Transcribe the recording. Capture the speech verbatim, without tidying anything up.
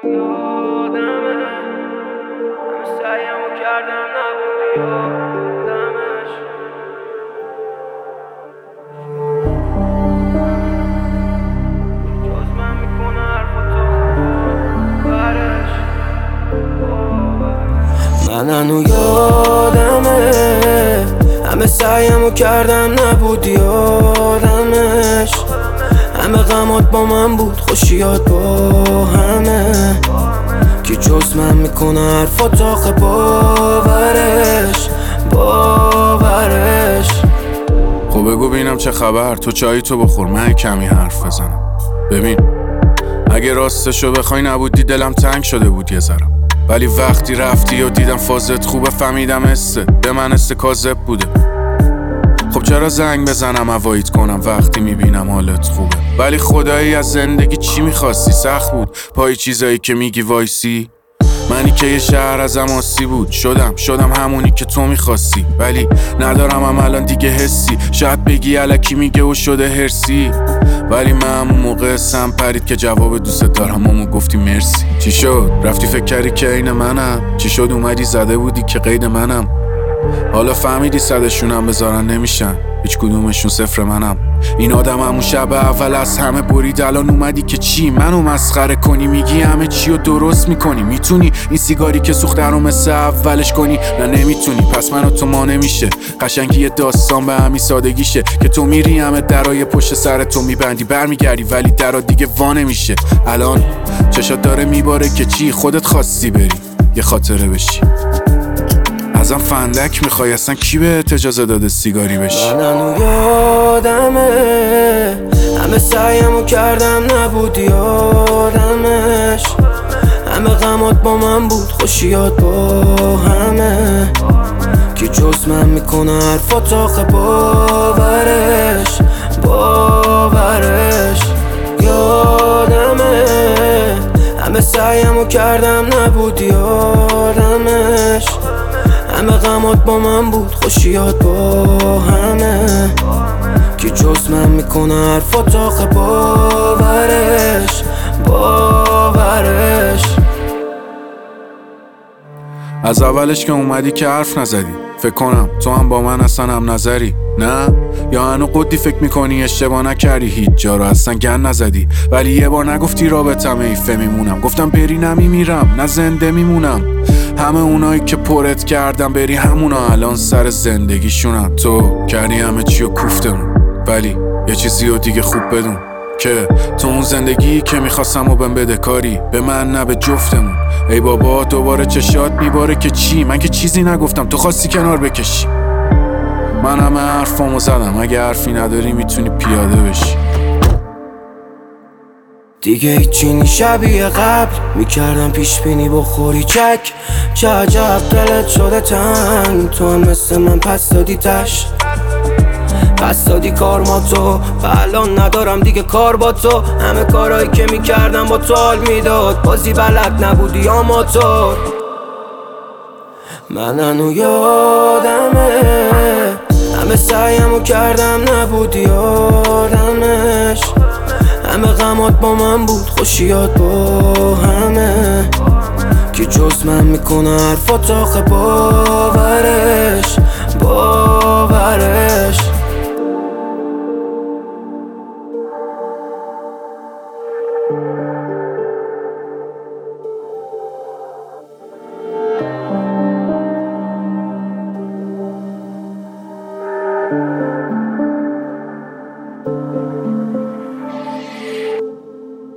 یادمه همه سعیمو کردم نبودی یادمش جز من میکنه حرفاتو برش من هنو یادمه همه سعیمو کردم نبودی یادمش همه غمات با من بود خوشیات با همه کی جز من میکنه حرفات آخه باورش باورش خب بگو ببینم چه خبر، تو چایی تو بخور من کمی حرف بزنم. ببین اگه راستشو بخوای نبودی دلم تنگ شده بود یه ذرم، ولی وقتی رفتی و دیدم فازت خوبه فهمیدم استه به من استه کاذب بوده. خب چرا زنگ بزنم اوایت کنم وقتی میبینم حالت خوبه، ولی خدایی از زندگی چی میخواستی؟ سخت بود پای چیزایی که میگی وایسی. منی که یه شهر ازم آسی بود شدم شدم همونی که تو میخواستی، ولی ندارم هم الان دیگه حسی. شاید بگی الکی میگه و شده هرسی، ولی من همون موقع سم پرید که جواب دوست دارم همون گفتی مرسی. چی شد؟ رفتی فکر کردی که این منم؟ چی شد اومدی زده بودی که قید منم؟ حالا فهمیدی صدشونم بذارن نمیشن، هیچ کدومشون صفر منم. این آدم همون شب اول از همه برید، الان اومدی که چی منو مسخره کنی؟ میگی همه چی رو درست میکنی، میتونی این سیگاری که سوخته رو مثل اولش کنی؟ نه نمیتونی، پس منو تو ما نمیشه. قشنگی یه داستان به همین سادگیشه که تو میری همه درای پشت سر تو میبندی برمیگردی، ولی درا دیگه وا نمیشه. الان چشات داره میباره که چی خودت خواستی بری یه خاطره بشی. ازم فندک میخوای؟ اصلا کی بهت اجازه داده سیگاری بشی؟ من هنو یادمه همه سعیمو کردم نبودی یادمش همه غمات با من بود خوشیات با همه کی جز من میکنه حرفات آخه باورش باورش یادمه همه سعیمو کردم نبودی یادمش همه غمات با من بود خوشیات با همه کی جز من میکنه حرفات آخه باورش باورش از اولش که اومدی که حرف نزدی، فکر کنم تو هم با من اصلا هم نظری. نه یا هنو قدی فکر میکنی اشتباه نکردی هیچ جا رو اصلا گن نزدی، ولی یه بار نگفتی رابطم ایفه میمونم. گفتم بری نمیمیرم نه زنده میمونم. همه اونایی که پرت کردم بری همونا الان سر زندگیشونن. تو کردی همه چی رو کوفتمون، ولی یه چیزی رو دیگه خوب بدون که تو اون زندگی که میخواستم و بهم بده کاری به من نه به جفتمون. ای بابا دوباره چشات میباره که چی؟ من که چیزی نگفتم تو خواستی کنار بکشی. من همه حرفامو زدم، اگه حرفی نداری میتونی پیاده بشی. دیگه هیچی نی شبیه قبل میکردم پیش بینی بخوری چک. چه عجب دلت شده تنگ، تو هم مثل من پس دادی تش پس دادی کار ما تو و الان ندارم دیگه کار با تو. همه کارهایی که میکردم با تو حال میداد، بازی بلد نبودی آماتور. من هنو یادمه همه سعیمو کردم نبودی یادمش همه غمات با من بود خوشیات با همه کی جز من میکنه حرفات آخه باورش باورش